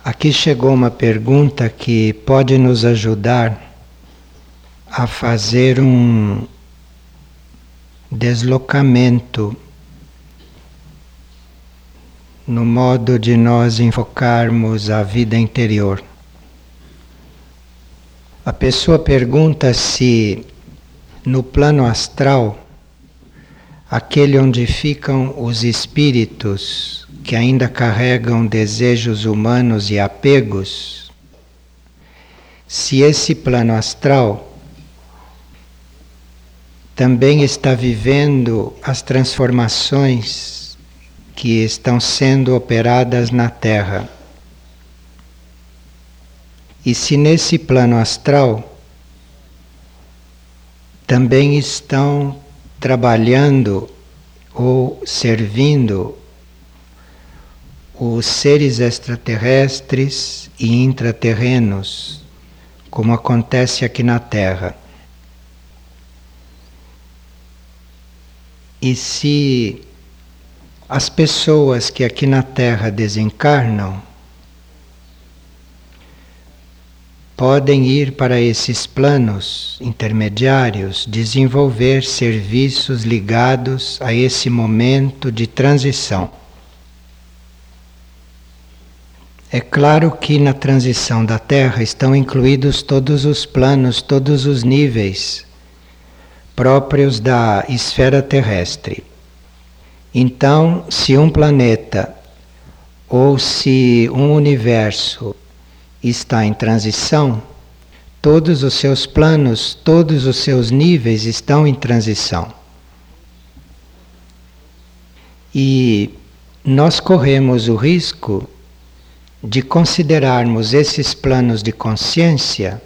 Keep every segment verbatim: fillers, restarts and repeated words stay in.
Aqui chegou uma pergunta que pode nos ajudar a fazer um deslocamento no modo de nós enfocarmos a vida interior. A pessoa pergunta se no plano astral, aquele onde ficam os espíritos que ainda carregam desejos humanos e apegos, se esse plano astral também está vivendo as transformações que estão sendo operadas na Terra. E se nesse plano astral também estão trabalhando ou servindo os seres extraterrestres e intraterrenos, como acontece aqui na Terra. E se as pessoas que aqui na Terra desencarnam podem ir para esses planos intermediários, desenvolver serviços ligados a esse momento de transição. É claro que na transição da Terra estão incluídos todos os planos, todos os níveis próprios da esfera terrestre. Então, se um planeta ou se um universo está em transição, todos os seus planos, todos os seus níveis estão em transição. E nós corremos o risco de considerarmos esses planos de consciência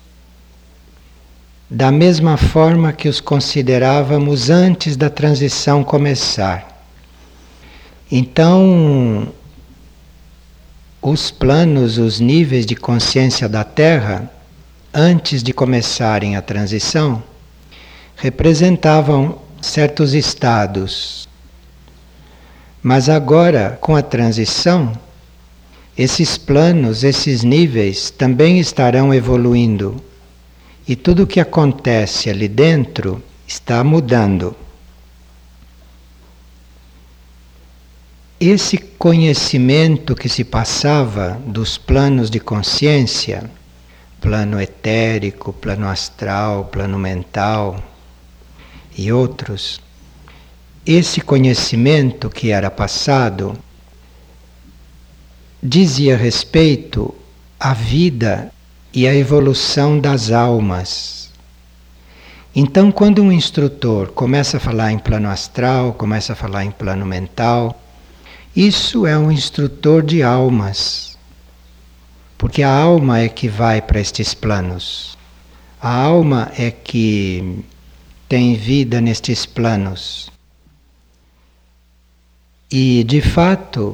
da mesma forma que os considerávamos antes da transição começar. Então, os planos, os níveis de consciência da Terra, antes de começarem a transição, representavam certos estados. Mas agora, com a transição, esses planos, esses níveis também estarão evoluindo. E tudo o que acontece ali dentro está mudando. Esse conhecimento que se passava dos planos de consciência, plano etérico, plano astral, plano mental e outros, esse conhecimento que era passado dizia respeito à vida e à evolução das almas. Então, quando um instrutor começa a falar em plano astral, começa a falar em plano mental, isso é um instrutor de almas, porque a alma é que vai para estes planos. A alma é que tem vida nestes planos. E, de fato,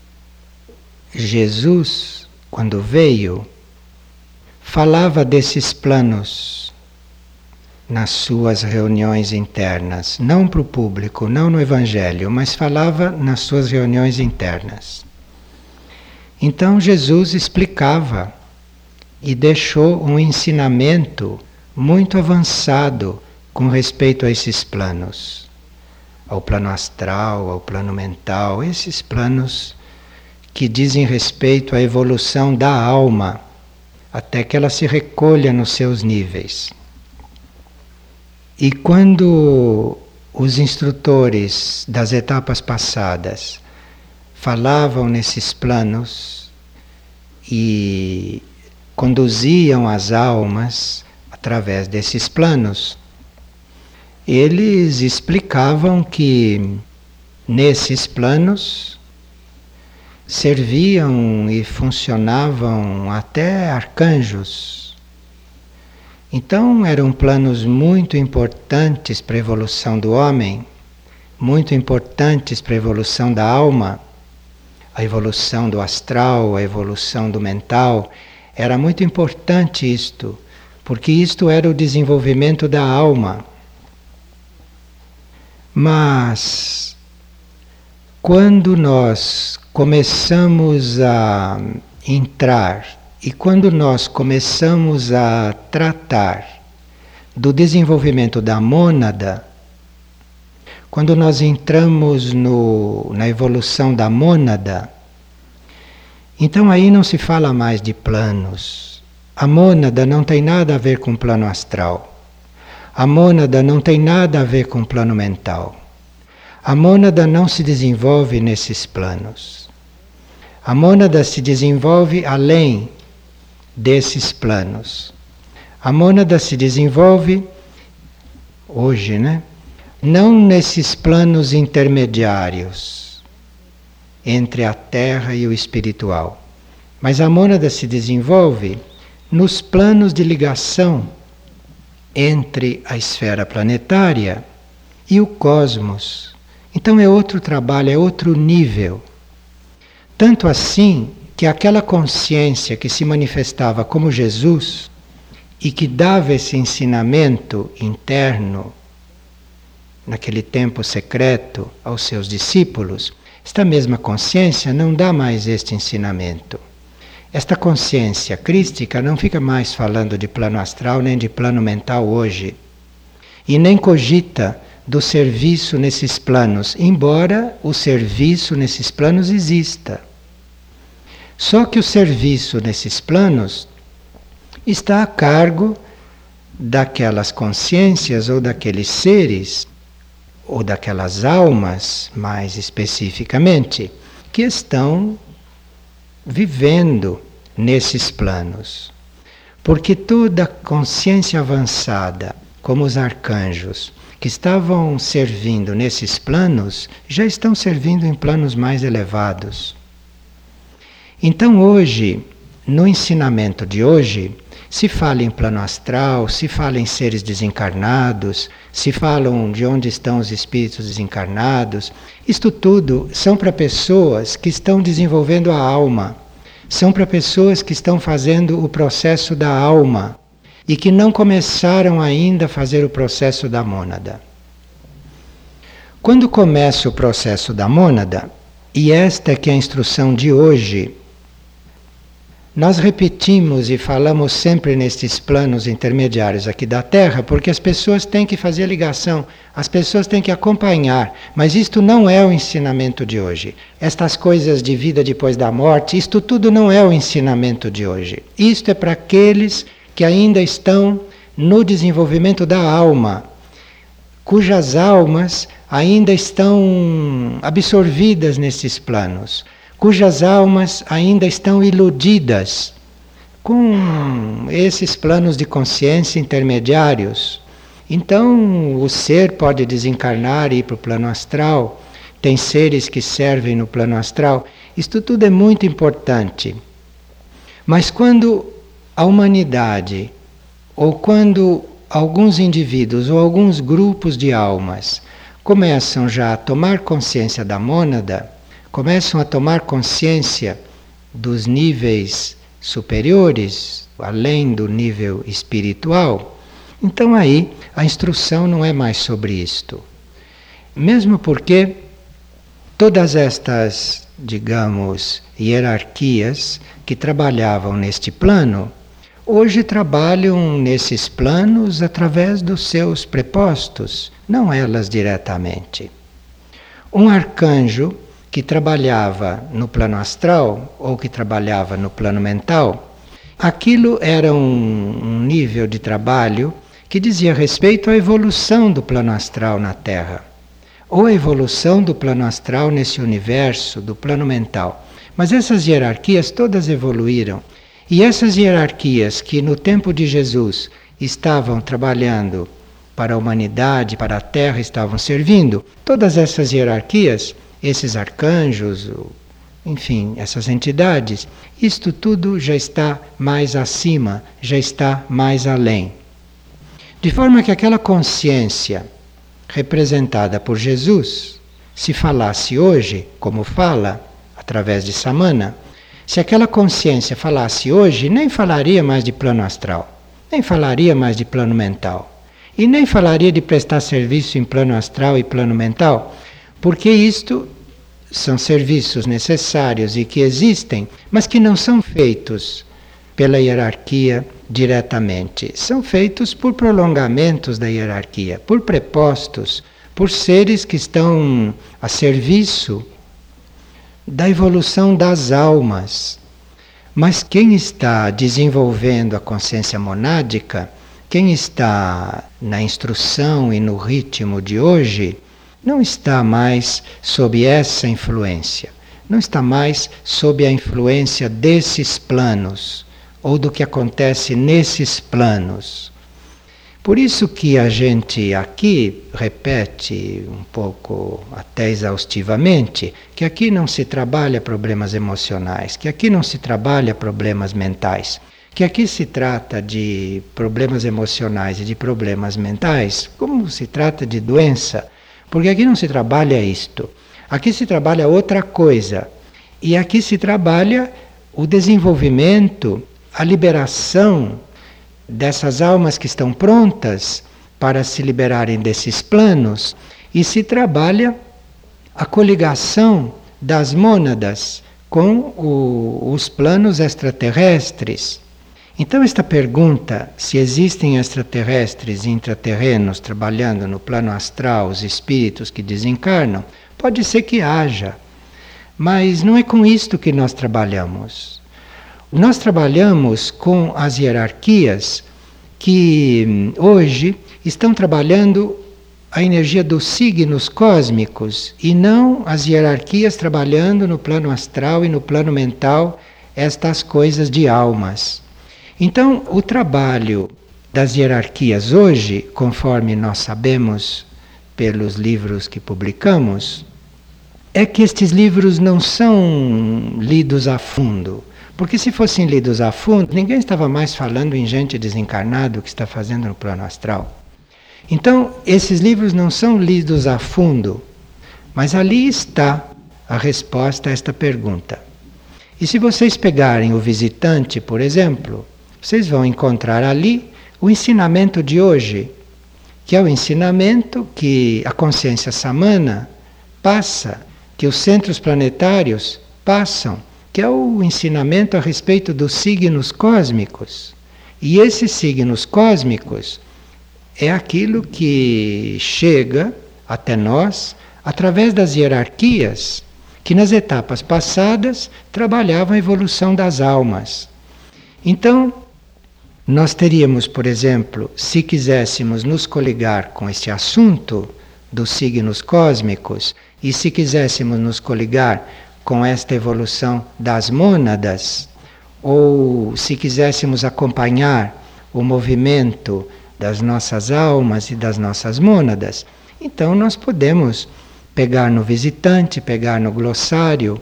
Jesus, quando veio, falava desses planos nas suas reuniões internas, não para o público, não no Evangelho, mas falava nas suas reuniões internas. Então Jesus explicava e deixou um ensinamento muito avançado com respeito a esses planos, ao plano astral, ao plano mental, esses planos que dizem respeito à evolução da alma, até que ela se recolha nos seus níveis. E quando os instrutores das etapas passadas falavam nesses planos e conduziam as almas através desses planos, eles explicavam que nesses planos serviam e funcionavam até arcanjos. Então eram planos muito importantes para a evolução do homem, muito importantes para a evolução da alma, a evolução do astral, a evolução do mental. Era muito importante isto, porque isto era o desenvolvimento da alma. Mas quando nós começamos a entrar e quando nós começamos a tratar do desenvolvimento da mônada, quando nós entramos no, na evolução da mônada, então aí não se fala mais de planos. A mônada não tem nada a ver com o plano astral. A mônada não tem nada a ver com o plano mental. A mônada não se desenvolve nesses planos. A mônada se desenvolve além desses planos. A mônada se desenvolve hoje, né? Não nesses planos intermediários entre a terra e o espiritual, mas a mônada se desenvolve nos planos de ligação entre a esfera planetária e o cosmos. Então é outro trabalho, é outro nível. Tanto assim que aquela consciência que se manifestava como Jesus e que dava esse ensinamento interno naquele tempo secreto aos seus discípulos, esta mesma consciência não dá mais este ensinamento. Esta consciência crística não fica mais falando de plano astral nem de plano mental hoje. E nem cogita do serviço nesses planos, embora o serviço nesses planos exista. Só que o serviço nesses planos está a cargo daquelas consciências ou daqueles seres ou daquelas almas, mais especificamente, que estão vivendo nesses planos. Porque toda consciência avançada, como os arcanjos, que estavam servindo nesses planos, já estão servindo em planos mais elevados. Então hoje, no ensinamento de hoje, se fala em plano astral, se fala em seres desencarnados, se falam de onde estão os espíritos desencarnados. Isto tudo são para pessoas que estão desenvolvendo a alma, são para pessoas que estão fazendo o processo da alma e que não começaram ainda a fazer o processo da mônada. Quando começa o processo da mônada, e esta é que é a instrução de hoje, nós repetimos e falamos sempre nestes planos intermediários aqui da Terra, porque as pessoas têm que fazer a ligação, as pessoas têm que acompanhar, mas isto não é o ensinamento de hoje. Estas coisas de vida depois da morte, isto tudo não é o ensinamento de hoje. Isto é para aqueles que ainda estão no desenvolvimento da alma, cujas almas ainda estão absorvidas nesses planos, cujas almas ainda estão iludidas com esses planos de consciência intermediários. Então o ser pode desencarnar e ir para o plano astral, tem seres que servem no plano astral, isto tudo é muito importante. Mas quando a humanidade, ou quando alguns indivíduos ou alguns grupos de almas começam já a tomar consciência da mônada, começam a tomar consciência dos níveis superiores, além do nível espiritual, então aí a instrução não é mais sobre isto. Mesmo porque todas estas, digamos, hierarquias que trabalhavam neste plano, hoje trabalham nesses planos através dos seus prepostos, não elas diretamente. Um arcanjo que trabalhava no plano astral ou que trabalhava no plano mental, aquilo era um, um nível de trabalho que dizia respeito à evolução do plano astral na Terra, ou a evolução do plano astral nesse universo, do plano mental. Mas essas hierarquias todas evoluíram, e essas hierarquias que no tempo de Jesus estavam trabalhando para a humanidade, para a Terra, estavam servindo, todas essas hierarquias, esses arcanjos, enfim, essas entidades, isto tudo já está mais acima, já está mais além. De forma que aquela consciência representada por Jesus, se falasse hoje, como fala, através de Samana, se aquela consciência falasse hoje, nem falaria mais de plano astral, nem falaria mais de plano mental, e nem falaria de prestar serviço em plano astral e plano mental, porque isto são serviços necessários e que existem, mas que não são feitos pela hierarquia diretamente. São feitos por prolongamentos da hierarquia, por prepostos, por seres que estão a serviço da evolução das almas. Mas quem está desenvolvendo a consciência monádica, quem está na instrução e no ritmo de hoje, não está mais sob essa influência, não está mais sob a influência desses planos, ou do que acontece nesses planos. Por isso que a gente aqui repete um pouco, até exaustivamente, que aqui não se trabalha problemas emocionais, que aqui não se trabalha problemas mentais, que aqui se trata de problemas emocionais e de problemas mentais, como se trata de doença, porque aqui não se trabalha isto, aqui se trabalha outra coisa, e aqui se trabalha o desenvolvimento, a liberação dessas almas que estão prontas para se liberarem desses planos, e se trabalha a coligação das mônadas com o, os planos extraterrestres. Então esta pergunta, se existem extraterrestres e intraterrenos trabalhando no plano astral, os espíritos que desencarnam, pode ser que haja, mas não é com isto que nós trabalhamos. Nós trabalhamos com as hierarquias que hoje estão trabalhando a energia dos signos cósmicos e não as hierarquias trabalhando no plano astral e no plano mental estas coisas de almas. Então, o trabalho das hierarquias hoje, conforme nós sabemos pelos livros que publicamos, é que estes livros não são lidos a fundo. Porque se fossem lidos a fundo, ninguém estava mais falando em gente desencarnada, o que está fazendo no plano astral. Então, esses livros não são lidos a fundo, mas ali está a resposta a esta pergunta. E se vocês pegarem o Visitante, por exemplo, vocês vão encontrar ali o ensinamento de hoje, que é o ensinamento que a consciência samana passa, que os centros planetários passam, que é o ensinamento a respeito dos signos cósmicos. E esses signos cósmicos é aquilo que chega até nós através das hierarquias que nas etapas passadas trabalhavam a evolução das almas. Então, nós teríamos, por exemplo, se quiséssemos nos coligar com este assunto dos signos cósmicos e se quiséssemos nos coligar com esta evolução das mônadas, ou se quiséssemos acompanhar o movimento das nossas almas e das nossas mônadas, então nós podemos pegar no Visitante, pegar no glossário,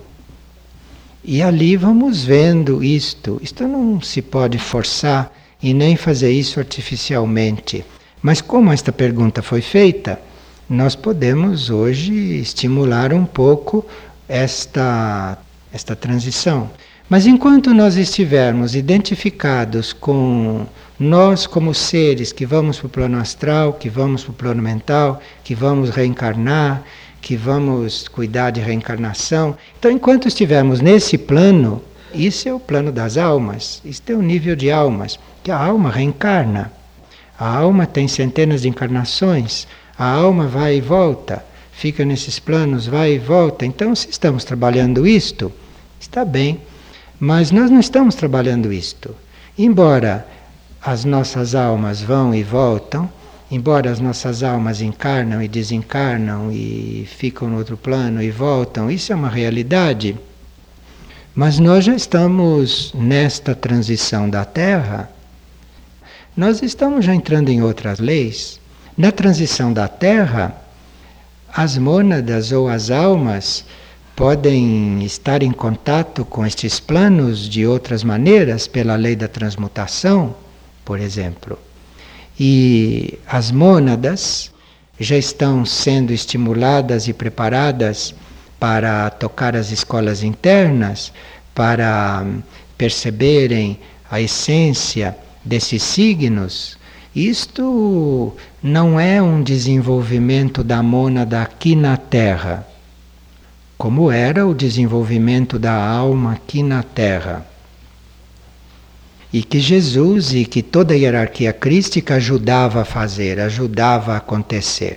e ali vamos vendo isto. Isto não se pode forçar e nem fazer isso artificialmente. Mas como esta pergunta foi feita, nós podemos hoje estimular um pouco esta, esta transição. Mas enquanto nós estivermos identificados com nós como seres que vamos para o plano astral, que vamos para o plano mental, que vamos reencarnar, que vamos cuidar de reencarnação, então enquanto estivermos nesse plano, isso é o plano das almas, isso é o nível de almas, que a alma reencarna. A alma tem centenas de encarnações, a alma vai e volta, fica nesses planos, vai e volta. Então, se estamos trabalhando isto, está bem, mas nós não estamos trabalhando isto. Embora as nossas almas vão e voltam, embora as nossas almas encarnam e desencarnam e ficam no outro plano e voltam, isso é uma realidade. Mas nós já estamos nesta transição da Terra, nós estamos já entrando em outras leis. Na transição da Terra, as mônadas ou as almas podem estar em contato com estes planos de outras maneiras, pela lei da transmutação, por exemplo. E as mônadas já estão sendo estimuladas e preparadas para tocar as escolas internas, para perceberem a essência desses signos. Isto não é um desenvolvimento da mônada aqui na Terra, como era o desenvolvimento da alma aqui na Terra. E que Jesus e que toda a hierarquia crística ajudava a fazer, ajudava a acontecer.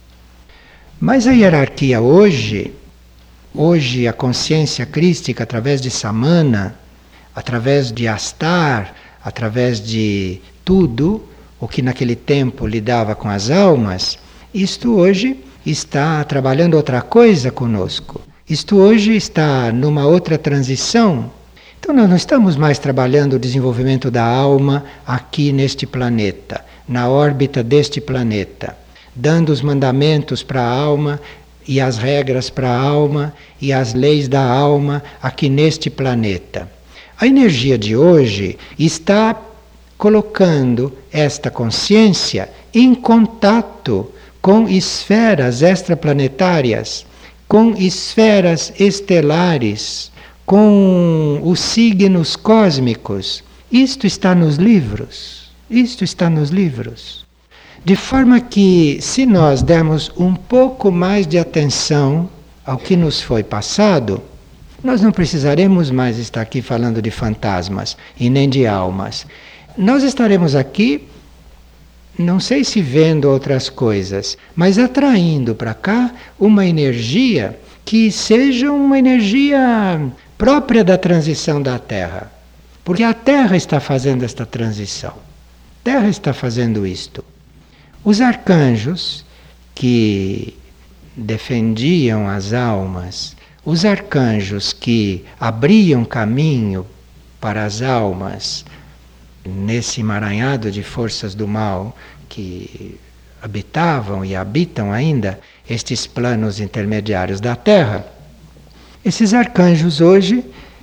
Mas a hierarquia hoje, hoje a consciência crística através de Samana, através de Astar, através de tudo o que naquele tempo lidava com as almas, isto hoje está trabalhando outra coisa conosco. Isto hoje está numa outra transição. Então nós não estamos mais trabalhando o desenvolvimento da alma aqui neste planeta, na órbita deste planeta, dando os mandamentos para a alma e as regras para a alma e as leis da alma aqui neste planeta. A energia de hoje está colocando esta consciência em contato com esferas extraplanetárias, com esferas estelares, com os signos cósmicos. Isto está nos livros. Isto está nos livros. De forma que, se nós dermos um pouco mais de atenção ao que nos foi passado, nós não precisaremos mais estar aqui falando de fantasmas e nem de almas. Nós estaremos aqui, não sei se vendo outras coisas, mas atraindo para cá uma energia que seja uma energia própria da transição da Terra. Porque a Terra está fazendo esta transição. A Terra está fazendo isto. Os arcanjos que defendiam as almas, os arcanjos que abriam caminho para as almas nesse emaranhado de forças do mal que habitavam e habitam ainda estes planos intermediários da Terra, esses arcanjos hoje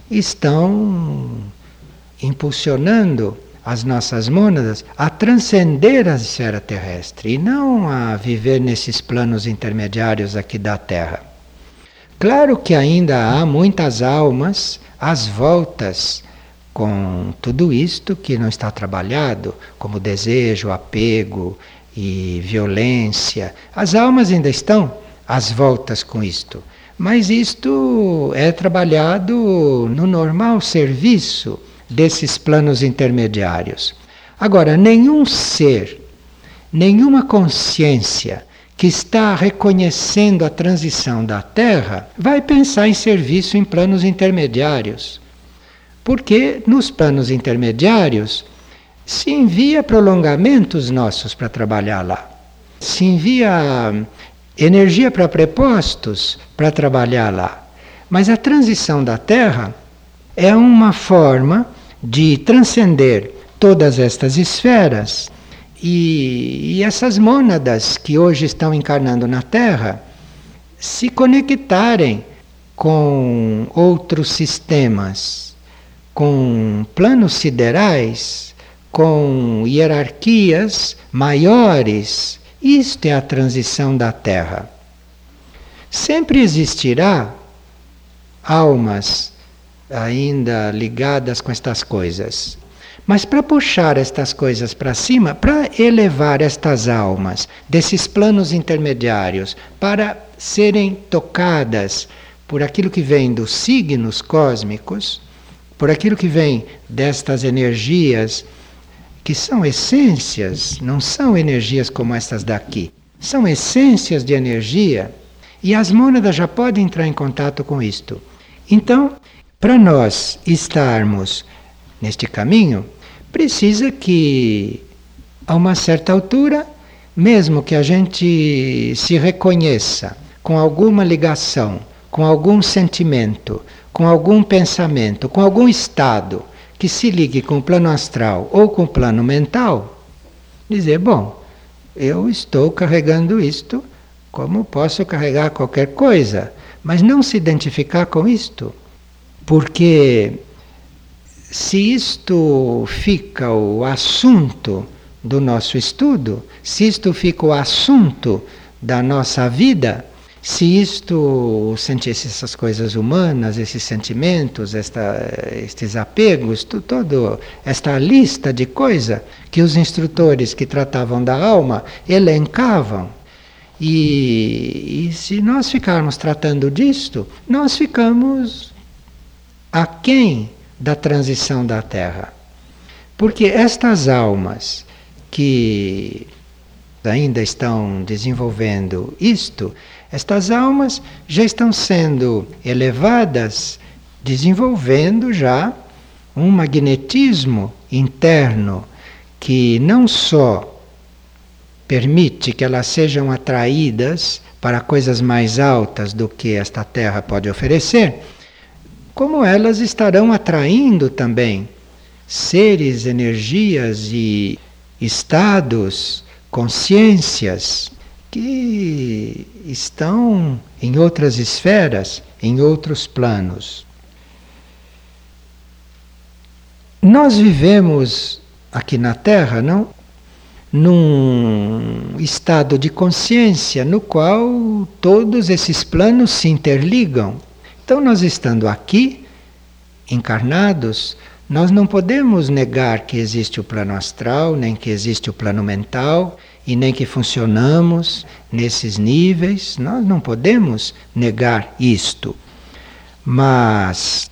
estão impulsionando as nossas mônadas a transcender a esfera terrestre e não a viver nesses planos intermediários aqui da Terra. Claro que ainda há muitas almas às voltas com tudo isto que não está trabalhado, como desejo, apego e violência. As almas ainda estão às voltas com isto. Mas isto é trabalhado no normal serviço desses planos intermediários. Agora, nenhum ser, nenhuma consciência que está reconhecendo a transição da Terra vai pensar em serviço em planos intermediários. Porque nos planos intermediários se envia prolongamentos nossos para trabalhar lá. Se envia energia para prepostos para trabalhar lá. Mas a transição da Terra é uma forma de transcender todas estas esferas e, e essas mônadas que hoje estão encarnando na Terra se conectarem com outros sistemas, com planos siderais, com hierarquias maiores. Isto é a transição da Terra. Sempre existirá almas ainda ligadas com estas coisas. Mas para puxar estas coisas para cima, para elevar estas almas desses planos intermediários, para serem tocadas por aquilo que vem dos signos cósmicos, por aquilo que vem destas energias que são essências, não são energias como estas daqui, são essências de energia e as mônadas já podem entrar em contato com isto. Então, para nós estarmos neste caminho, precisa que, a uma certa altura, mesmo que a gente se reconheça com alguma ligação, com algum sentimento, com algum pensamento, com algum estado que se ligue com o plano astral ou com o plano mental, dizer, bom, eu estou carregando isto como posso carregar qualquer coisa, mas não se identificar com isto, porque se isto fica o assunto do nosso estudo, se isto fica o assunto da nossa vida, se isto, sentisse essas coisas humanas, esses sentimentos, esta, estes apegos, tu, todo, esta lista de coisas que os instrutores que tratavam da alma elencavam, E, e se nós ficarmos tratando disto, nós ficamos aquém da transição da Terra. Porque estas almas que ainda estão desenvolvendo isto, estas almas já estão sendo elevadas, desenvolvendo já um magnetismo interno que não só permite que elas sejam atraídas para coisas mais altas do que esta Terra pode oferecer, como elas estarão atraindo também seres, energias e estados, consciências que estão em outras esferas, em outros planos. Nós vivemos aqui na Terra, não? Num estado de consciência no qual todos esses planos se interligam. Então, nós estando aqui, encarnados, nós não podemos negar que existe o plano astral, nem que existe o plano mental, e nem que funcionamos nesses níveis. Nós não podemos negar isto. Mas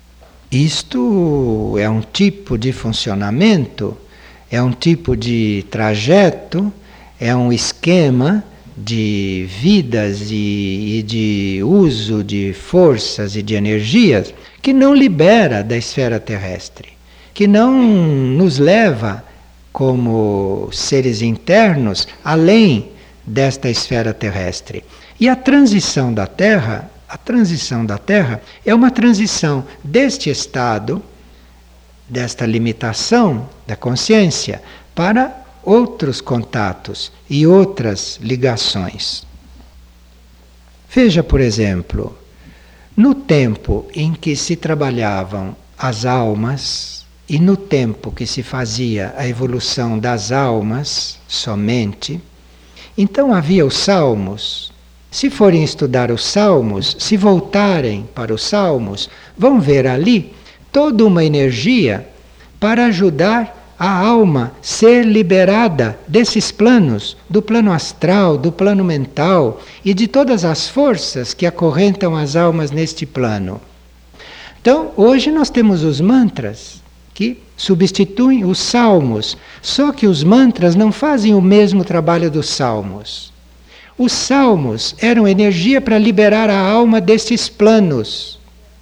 isto é um tipo de funcionamento, é um tipo de trajeto, é um esquema de vidas e, e de uso de forças e de energias que não libera da esfera terrestre, que não nos leva como seres internos além desta esfera terrestre. E a transição da Terra, a transição da Terra é uma transição deste estado, desta limitação da consciência, para outros contatos e outras ligações. Veja, por exemplo, no tempo em que se trabalhavam as almas e no tempo que se fazia a evolução das almas somente, então havia os salmos. Se forem estudar os salmos, se voltarem para os salmos, vão ver ali toda uma energia para ajudar a alma ser liberada desses planos, do plano astral, do plano mental e de todas as forças que acorrentam as almas neste plano. Então, hoje nós temos os mantras que substituem os salmos, só que os mantras não fazem o mesmo trabalho dos salmos. Os salmos eram energia para liberar a alma destes planos.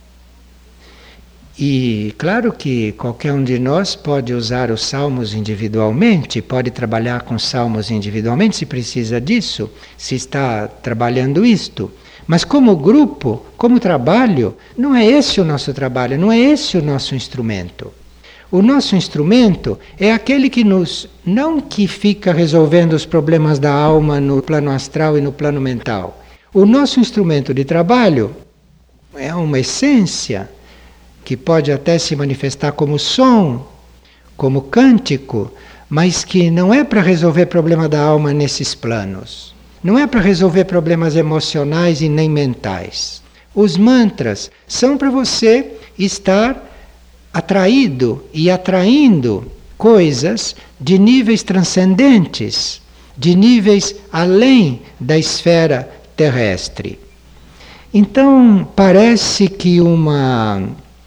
E claro que qualquer um de nós pode usar os salmos individualmente, pode trabalhar com salmos individualmente se precisa disso, se está trabalhando isto. Mas como grupo, como trabalho, não é esse o nosso trabalho, não é esse o nosso instrumento. O nosso instrumento é aquele que nos, não que fica resolvendo os problemas da alma no plano astral e no plano mental. O nosso instrumento de trabalho é uma essência que pode até se manifestar como som, como cântico, mas que não é para resolver problema da alma nesses planos. Não é para resolver problemas emocionais e nem mentais. Os mantras são para você estar atraído e atraindo coisas de níveis transcendentes, de níveis além da esfera terrestre. Então, parece que uma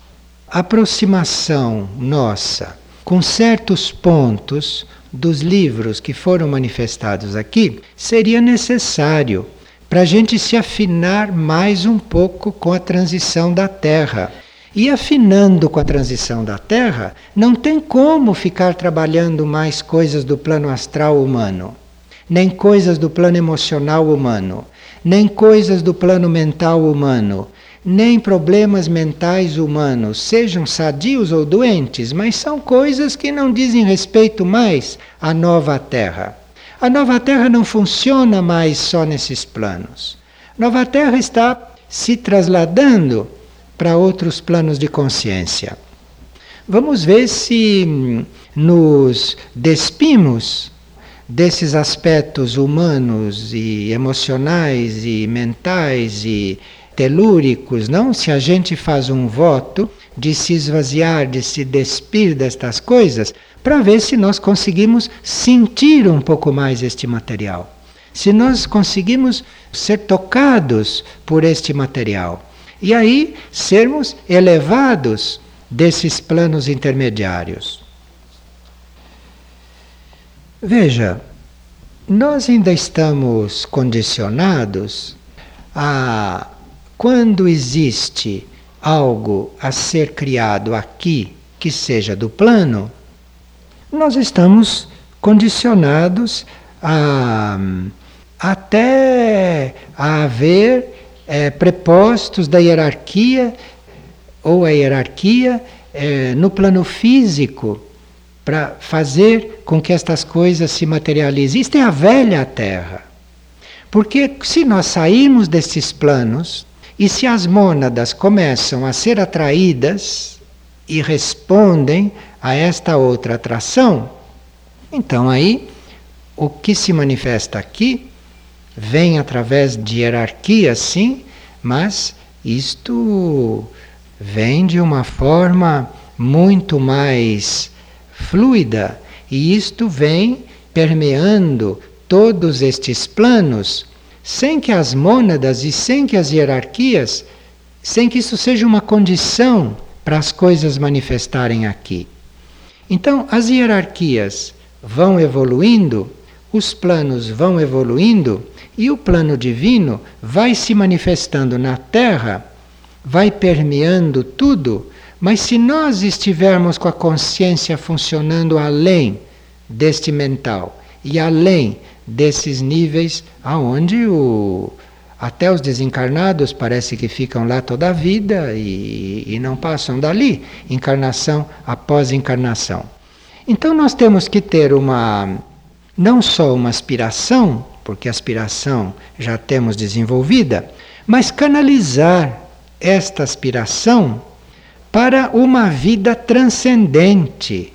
aproximação nossa com certos pontos dos livros que foram manifestados aqui seria necessário para a gente se afinar mais um pouco com a transição da Terra. E afinando com a transição da Terra, não tem como ficar trabalhando mais coisas do plano astral humano, nem coisas do plano emocional humano, nem coisas do plano mental humano, nem problemas mentais humanos, sejam sadios ou doentes, mas são coisas que não dizem respeito mais à nova Terra. A nova Terra não funciona mais só nesses planos. A nova Terra está se trasladando para outros planos de consciência. Vamos ver se nos despimos desses aspectos humanos e emocionais e mentais e telúricos, não? Se a gente faz um voto de se esvaziar, de se despir destas coisas, para ver se nós conseguimos sentir um pouco mais este material. se nós conseguimos ser tocados por este material. E aí sermos elevados desses planos intermediários. Veja, nós ainda estamos condicionados a, quando existe algo a ser criado aqui, que seja do plano, nós estamos condicionados a até a haver é, prepostos da hierarquia ou a hierarquia é, no plano físico para fazer com que estas coisas se materializem. Isto é a velha Terra. Porque se nós sairmos destes planos e se as mônadas começam a ser atraídas e respondem a esta outra atração, então aí o que se manifesta aqui vem através de hierarquia, sim, mas isto vem de uma forma muito mais fluida, e isto vem permeando todos estes planos, sem que as mônadas e sem que as hierarquias, sem que isso seja uma condição para as coisas manifestarem aqui. Então, as hierarquias vão evoluindo, os planos vão evoluindo, e o plano divino vai se manifestando na Terra, vai permeando tudo. Mas se nós estivermos com a consciência funcionando além deste mental e além desses níveis aonde o, até os desencarnados parece que ficam lá toda a vida e, e não passam dali, encarnação após encarnação. Então nós temos que ter uma, não só uma aspiração, porque a aspiração já temos desenvolvida, mas canalizar esta aspiração para uma vida transcendente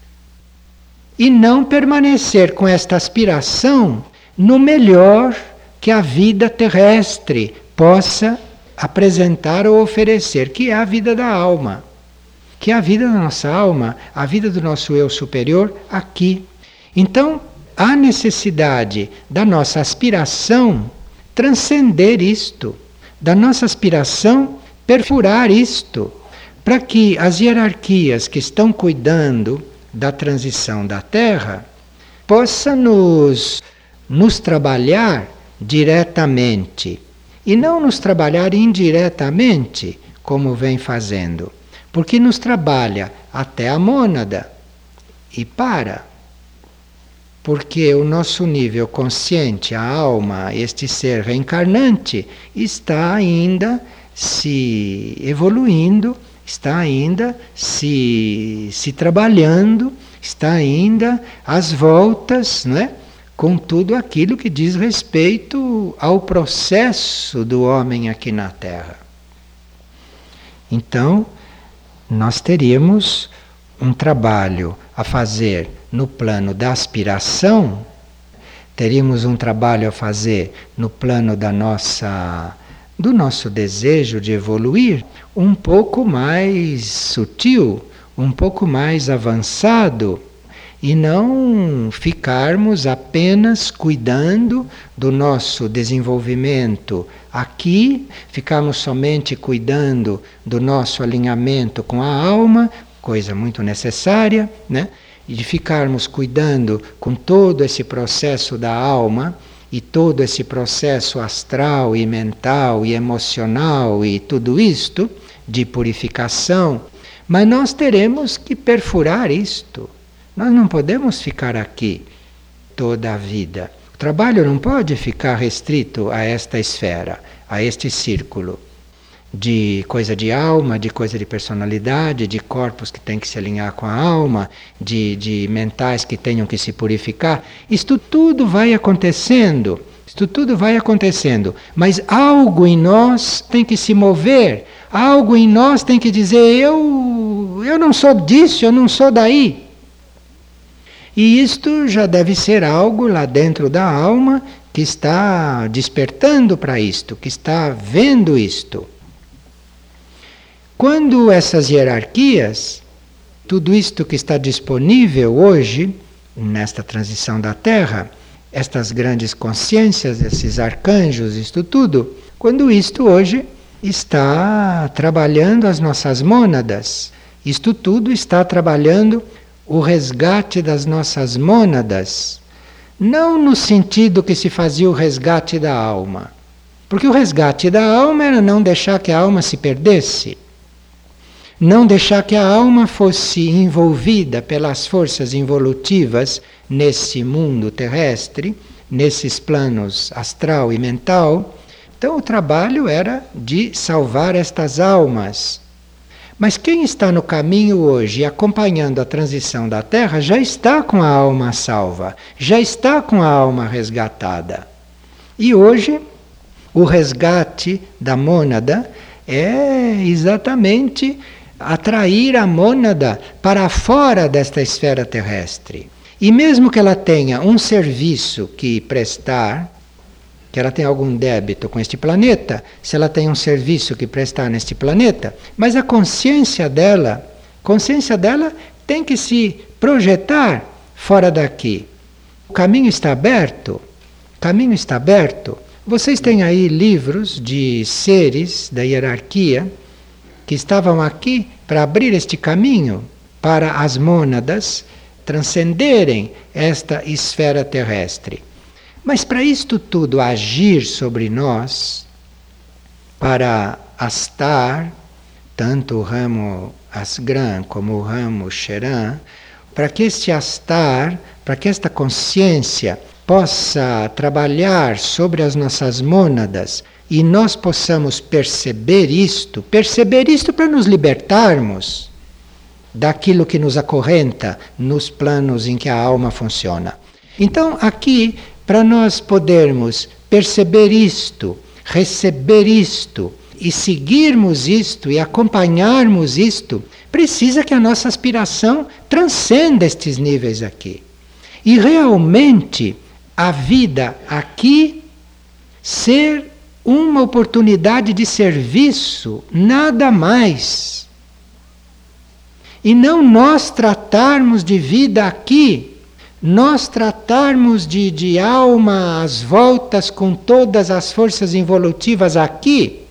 e não permanecer com esta aspiração no melhor que a vida terrestre possa apresentar ou oferecer, que é a vida da alma, que é a vida da nossa alma, a vida do nosso eu superior aqui. Então, há necessidade da nossa aspiração transcender isto, da nossa aspiração perfurar isto, para que as hierarquias que estão cuidando da transição da Terra possam nos, nos trabalhar diretamente e não nos trabalhar indiretamente, como vem fazendo, porque nos trabalha até a mônada e para. Porque o nosso nível consciente, a alma, este ser reencarnante, está ainda se evoluindo, está ainda se, se trabalhando, está ainda às voltas, não é? Com tudo aquilo que diz respeito ao processo do homem aqui na Terra. Então, nós teríamos um trabalho a fazer no plano da aspiração, teríamos um trabalho a fazer no plano da nossa, do nosso desejo de evoluir, um pouco mais sutil, um pouco mais avançado, e não ficarmos apenas cuidando do nosso desenvolvimento aqui, ficarmos somente cuidando do nosso alinhamento com a alma, coisa muito necessária, né? E de ficarmos cuidando com todo esse processo da alma e todo esse processo astral e mental e emocional e tudo isto de purificação, mas nós teremos que perfurar isto. Nós não podemos ficar aqui toda a vida. O trabalho não pode ficar restrito a esta esfera, a este círculo de coisa de alma, de coisa de personalidade, de corpos que têm que se alinhar com a alma, de, de mentais que tenham que se purificar. Isto tudo vai acontecendo, isto tudo vai acontecendo, mas algo em nós tem que se mover, algo em nós tem que dizer, eu, eu não sou disso, eu não sou daí. E isto já deve ser algo lá dentro da alma que está despertando para isto, que está vendo isto. Quando essas hierarquias, tudo isto que está disponível hoje, nesta transição da Terra, estas grandes consciências, esses arcanjos, isto tudo, quando isto hoje está trabalhando as nossas mônadas. Isto tudo está trabalhando o resgate das nossas mônadas, não no sentido que se fazia o resgate da alma, porque o resgate da alma era não deixar que a alma se perdesse, não deixar que a alma fosse envolvida pelas forças involutivas nesse mundo terrestre, nesses planos astral e mental. Então o trabalho era de salvar estas almas. Mas quem está no caminho hoje, acompanhando a transição da Terra, já está com a alma salva, já está com a alma resgatada. E hoje, o resgate da mônada é exatamente atrair a mônada para fora desta esfera terrestre. E mesmo que ela tenha um serviço que prestar, que ela tem algum débito com este planeta, se ela tem um serviço que prestar neste planeta, mas a consciência dela, consciência dela tem que se projetar fora daqui. O caminho está aberto, o caminho está aberto. Vocês têm aí livros de seres da hierarquia que estavam aqui para abrir este caminho para as mônadas transcenderem esta esfera terrestre. Mas para isto tudo agir sobre nós, para astar, tanto o ramo Asgrã como o ramo Cheran, para que este astar, para que esta consciência possa trabalhar sobre as nossas mônadas e nós possamos perceber isto, perceber isto para nos libertarmos daquilo que nos acorrenta nos planos em que a alma funciona. Então, aqui, para nós podermos perceber isto, receber isto e seguirmos isto e acompanharmos isto, precisa que a nossa aspiração transcenda estes níveis aqui. E realmente a vida aqui ser uma oportunidade de serviço, nada mais. E não nós tratarmos de vida aqui, nós tratarmos de, de alma às voltas com todas as forças involutivas aqui.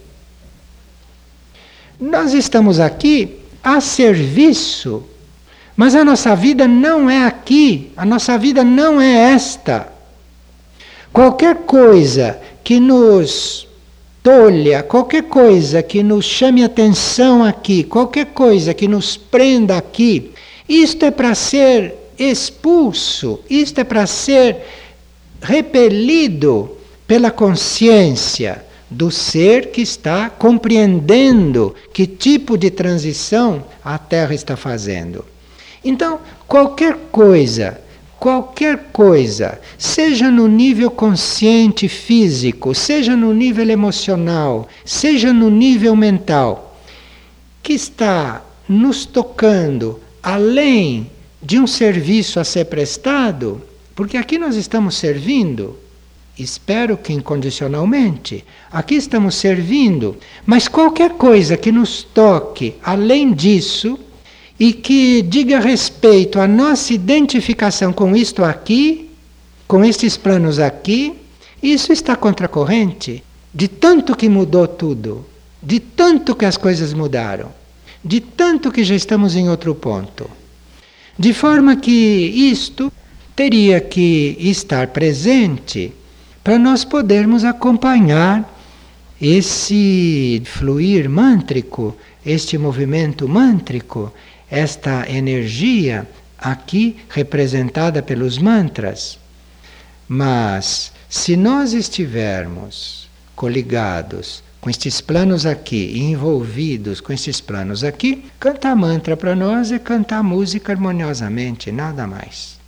Nós estamos aqui a serviço, mas a nossa vida não é aqui, a nossa vida não é esta. Qualquer coisa que nos tolha, qualquer coisa que nos chame atenção aqui, qualquer coisa que nos prenda aqui, isto é para ser expulso, isto é para ser repelido pela consciência do ser que está compreendendo que tipo de transição a Terra está fazendo. Então, qualquer coisa, qualquer coisa, seja no nível consciente físico, seja no nível emocional, seja no nível mental, que está nos tocando além de um serviço a ser prestado, porque aqui nós estamos servindo, espero que incondicionalmente, aqui estamos servindo, mas qualquer coisa que nos toque além disso e que diga respeito à nossa identificação com isto aqui, com estes planos aqui, isso está contra a corrente, de tanto que mudou tudo, de tanto que as coisas mudaram, de tanto que já estamos em outro ponto. De forma que isto teria que estar presente para nós podermos acompanhar esse fluir mântrico, este movimento mântrico, esta energia aqui representada pelos mantras. Mas se nós estivermos coligados com estes planos aqui, envolvidos com estes planos aqui, cantar mantra para nós é cantar música harmoniosamente, nada mais.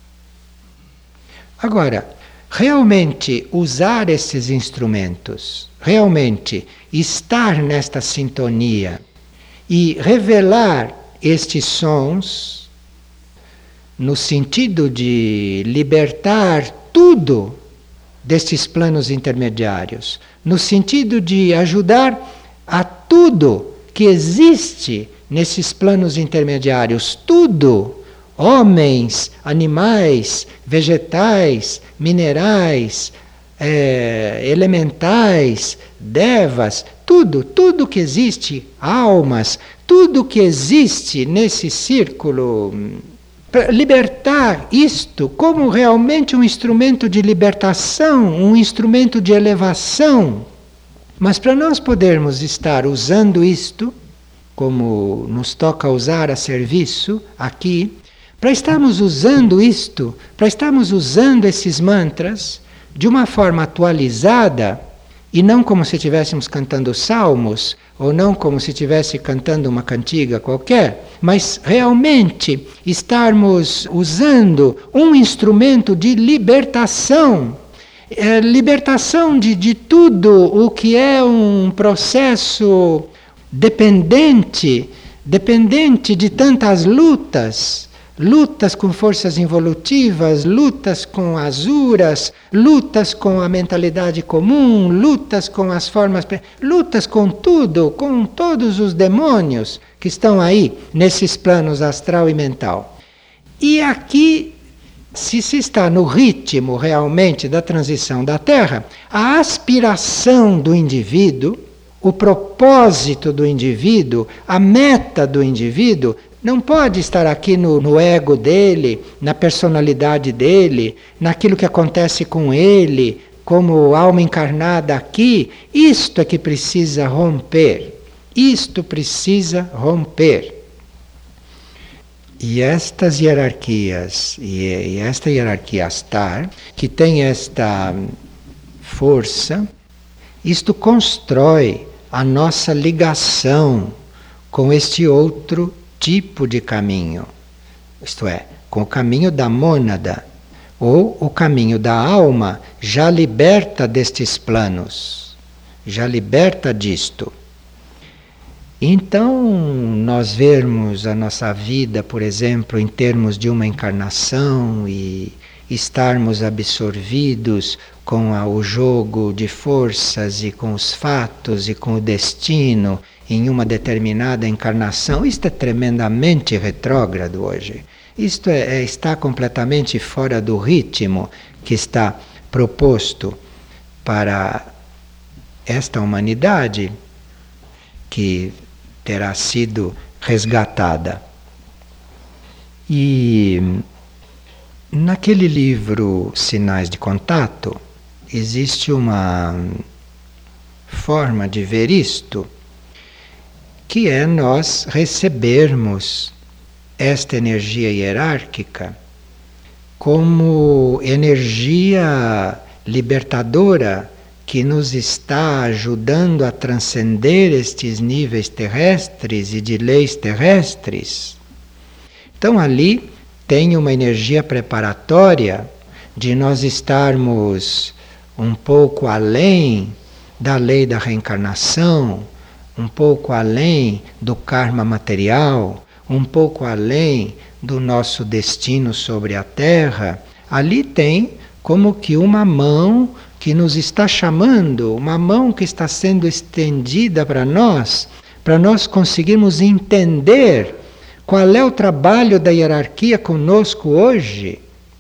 Agora, realmente usar esses instrumentos, realmente estar nesta sintonia e revelar estes sons no sentido de libertar tudo destes planos intermediários, no sentido de ajudar a tudo que existe nesses planos intermediários, tudo, homens, animais, vegetais, minerais, é, elementais, devas, tudo, tudo que existe, almas, tudo que existe nesse círculo, para libertar isto como realmente um instrumento de libertação, um instrumento de elevação. Mas para nós podermos estar usando isto, como nos toca usar a serviço aqui, para estarmos usando isto, para estarmos usando esses mantras de uma forma atualizada, e não como se estivéssemos cantando salmos, ou não como se estivesse cantando uma cantiga qualquer, mas realmente estarmos usando um instrumento de libertação, é, libertação de, de tudo o que é um processo dependente, dependente de tantas lutas, lutas com forças involutivas, lutas com asuras, lutas com a mentalidade comum, lutas com as formas, lutas com tudo, com todos os demônios que estão aí nesses planos astral e mental. E aqui, se se está no ritmo realmente da transição da Terra, a aspiração do indivíduo, o propósito do indivíduo, a meta do indivíduo, não pode estar aqui no, no ego dele, na personalidade dele, naquilo que acontece com ele, como alma encarnada aqui. Isto é que precisa romper. Isto precisa romper. E estas hierarquias, e, e esta hierarquia astar, que tem esta força, isto constrói a nossa ligação com este outro tipo de caminho, isto é, com o caminho da mônada, ou o caminho da alma, já liberta destes planos, já liberta disto. Então, nós vermos a nossa vida, por exemplo, em termos de uma encarnação e estarmos absorvidos com a, o jogo de forças e com os fatos e com o destino em uma determinada encarnação, isto é tremendamente retrógrado hoje. Isto é, é, está completamente fora do ritmo que está proposto para esta humanidade que terá sido resgatada. E naquele livro Sinais de Contato, existe uma forma de ver isto, que é nós recebermos esta energia hierárquica como energia libertadora que nos está ajudando a transcender estes níveis terrestres e de leis terrestres. Então ali tem uma energia preparatória de nós estarmos um pouco além da lei da reencarnação, um pouco além do karma material, um pouco além do nosso destino sobre a Terra. Ali tem como que uma mão que nos está chamando, uma mão que está sendo estendida para nós, para nós conseguirmos entender qual é o trabalho da hierarquia conosco hoje.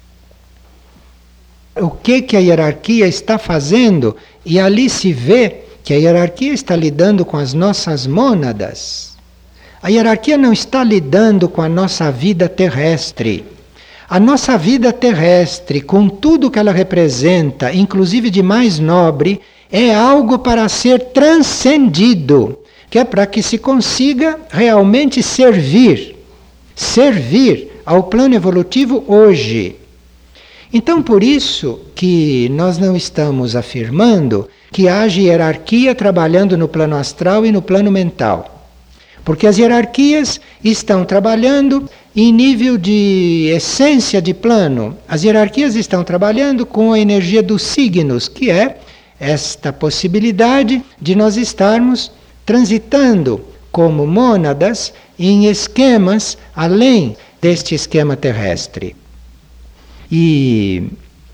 O que que a hierarquia está fazendo? E ali se vê que a hierarquia está lidando com as nossas mônadas. A hierarquia não está lidando com a nossa vida terrestre. A nossa vida terrestre, com tudo que ela representa, inclusive de mais nobre, é algo para ser transcendido, que é para que se consiga realmente servir, servir ao plano evolutivo hoje. Então, por isso que nós não estamos afirmando que haja hierarquia trabalhando no plano astral e no plano mental. Porque as hierarquias estão trabalhando em nível de essência de plano. As hierarquias estão trabalhando com a energia dos signos, que é esta possibilidade de nós estarmos transitando como mônadas em esquemas além deste esquema terrestre. E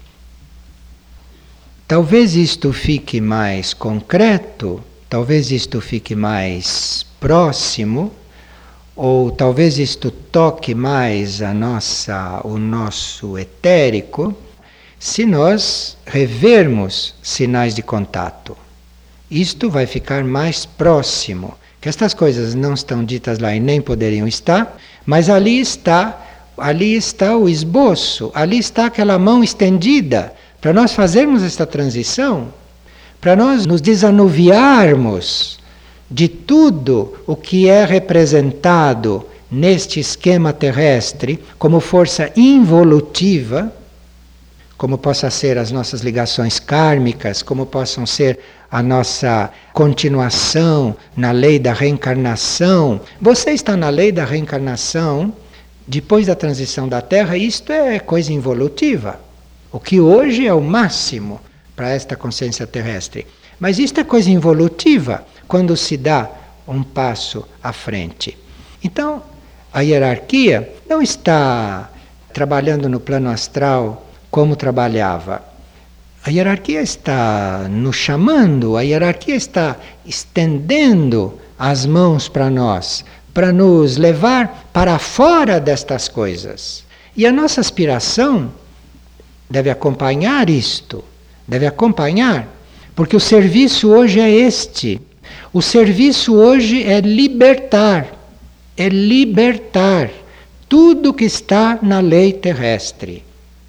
talvez isto fique mais concreto, talvez isto fique mais próximo, ou talvez isto toque mais a nossa, o nosso etérico, se nós revermos sinais de contato. Isto vai ficar mais próximo, que estas coisas não estão ditas lá e nem poderiam estar, mas ali está, ali está o esboço, ali está aquela mão estendida para nós fazermos esta transição, para nós nos desanuviarmos de tudo o que é representado neste esquema terrestre como força involutiva, como possa ser as nossas ligações kármicas, como possam ser a nossa continuação na lei da reencarnação. Você está na lei da reencarnação depois da transição da Terra, isto é coisa involutiva. O que hoje é o máximo para esta consciência terrestre. Mas isto é coisa involutiva quando se dá um passo à frente. Então, a hierarquia não está trabalhando no plano astral como trabalhava. A hierarquia está nos chamando, a hierarquia está estendendo as mãos para nós, para nos levar para fora destas coisas. E a nossa aspiração deve acompanhar isto, deve acompanhar, porque o serviço hoje é este. O serviço hoje é libertar, é libertar tudo que está na lei terrestre.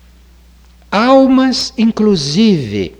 Almas, inclusive,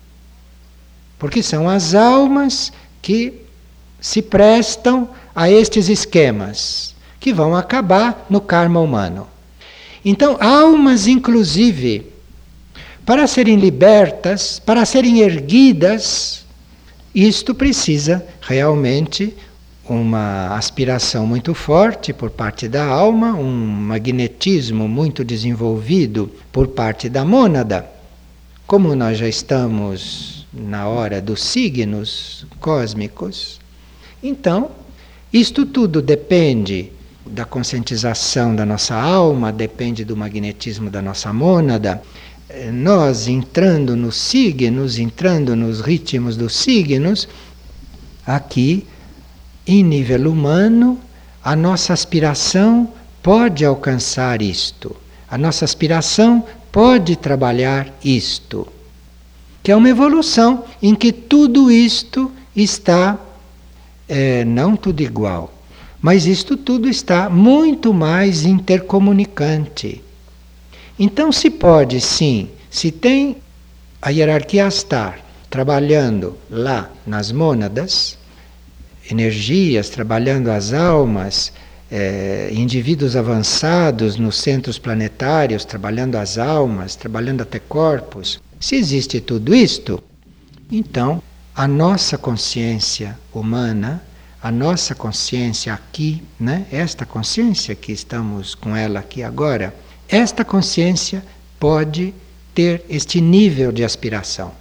porque são as almas que se prestam a estes esquemas, que vão acabar no karma humano. Então, almas, inclusive, para serem libertas, para serem erguidas, isto precisa realmente uma aspiração muito forte por parte da alma, um magnetismo muito desenvolvido por parte da mônada. Como nós já estamos na hora dos signos cósmicos, então isto tudo depende da conscientização da nossa alma, depende do magnetismo da nossa mônada. Nós entrando nos signos, entrando nos ritmos dos signos, aqui em nível humano, a nossa aspiração pode alcançar isto. A nossa aspiração pode trabalhar isto. Que é uma evolução em que tudo isto está, é, não tudo igual, mas isto tudo está muito mais intercomunicante. Então se pode sim, se tem a hierarquia astar trabalhando lá nas mônadas, energias, trabalhando as almas, eh, indivíduos avançados nos centros planetários, trabalhando as almas, trabalhando até corpos. Se existe tudo isto, então a nossa consciência humana, a nossa consciência aqui, né, esta consciência que estamos com ela aqui agora, esta consciência pode ter este nível de aspiração,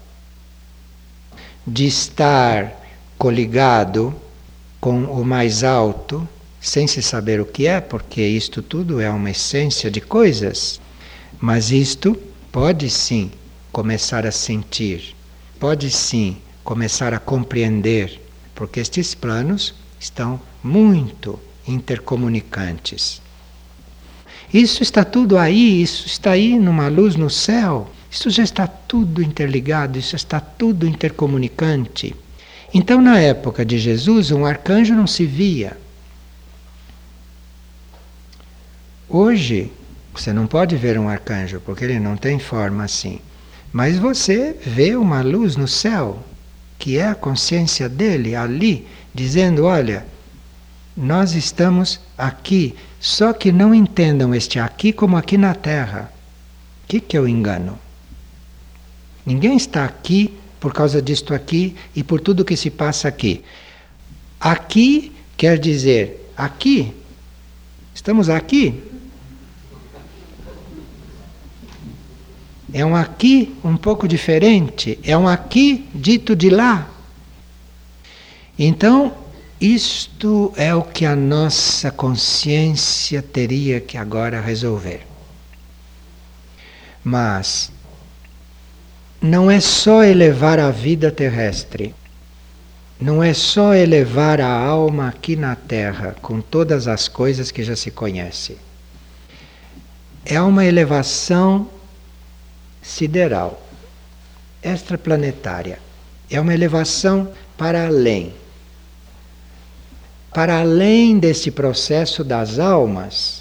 de estar coligado com o mais alto, sem se saber o que é, porque isto tudo é uma essência de coisas, mas isto pode sim começar a sentir, pode sim começar a compreender, porque estes planos estão muito intercomunicantes. Isso está tudo aí, isso está aí numa luz no céu, isso já está tudo interligado, isso está tudo intercomunicante. Então, na época de Jesus, um arcanjo não se via. Hoje, você não pode ver um arcanjo, porque ele não tem forma assim. Mas você vê uma luz no céu, que é a consciência dele ali, dizendo, olha, nós estamos aqui, só que não entendam este aqui como aqui na Terra. O que, que é o engano? Ninguém está aqui por causa disto aqui e por tudo que se passa aqui. Aqui quer dizer aqui. Estamos aqui. É um aqui um pouco diferente. É um aqui dito de lá. Então, isto é o que a nossa consciência teria que agora resolver. Mas não é só elevar a vida terrestre. não é só elevar a alma aqui na Terra, com todas as coisas que já se conhece. É uma elevação sideral, extraplanetária. É uma elevação para além. Para além deste processo das almas,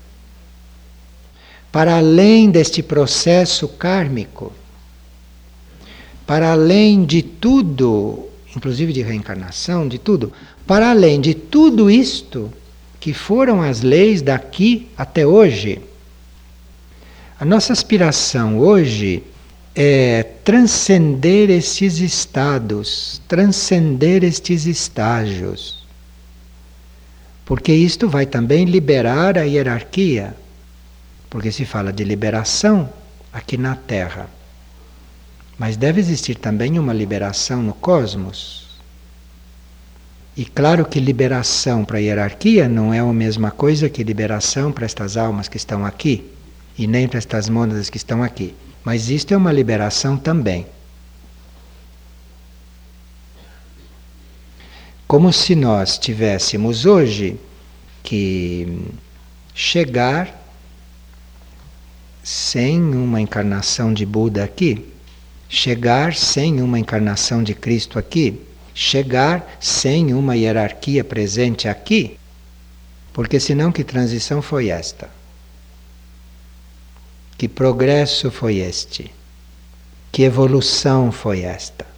para além deste processo kármico, para além de tudo, inclusive de reencarnação, de tudo, para além de tudo isto que foram as leis daqui até hoje. A nossa aspiração hoje é transcender estes estados, transcender estes estágios. Porque isto vai também liberar a hierarquia. Porque se fala de liberação aqui na Terra. Mas deve existir também uma liberação no cosmos. E claro que liberação para a hierarquia não é a mesma coisa que liberação para estas almas que estão aqui. E nem para estas mônadas que estão aqui. Mas isto é uma liberação também. Como se nós tivéssemos hoje que chegar sem uma encarnação de Buda aqui, chegar sem uma encarnação de Cristo aqui, chegar sem uma hierarquia presente aqui, porque senão que transição foi esta? Que progresso foi este? Que evolução foi esta?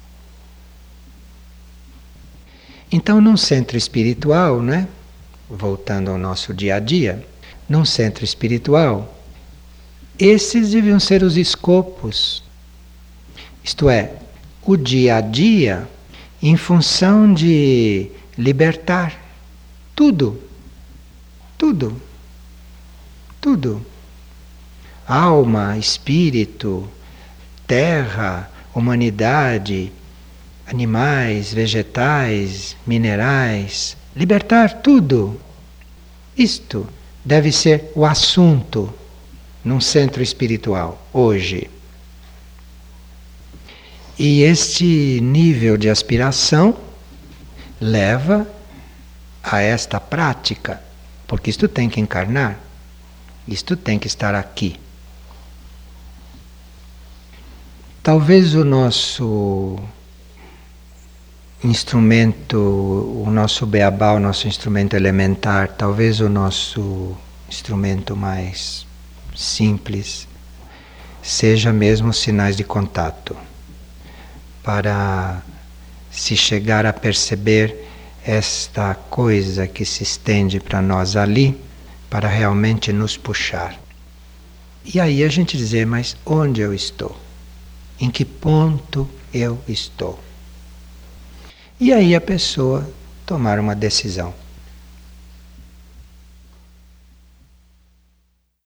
Então, num centro espiritual, né? Voltando ao nosso dia a dia, num centro espiritual, esses deviam ser os escopos. Isto é, o dia a dia em função de libertar tudo, tudo, tudo. Alma, espírito, terra, humanidade, animais, vegetais, minerais, libertar tudo. Isto deve ser o assunto num centro espiritual hoje. E este nível de aspiração leva a esta prática, porque isto tem que encarnar, isto tem que estar aqui. Talvez o nosso instrumento, o nosso beabá, o nosso instrumento elementar, talvez o nosso instrumento mais simples, seja mesmo os sinais de contato, para se chegar a perceber esta coisa que se estende para nós ali, para realmente nos puxar. E aí a gente dizer, mas onde eu estou? Em que ponto eu estou? E aí a pessoa tomar uma decisão.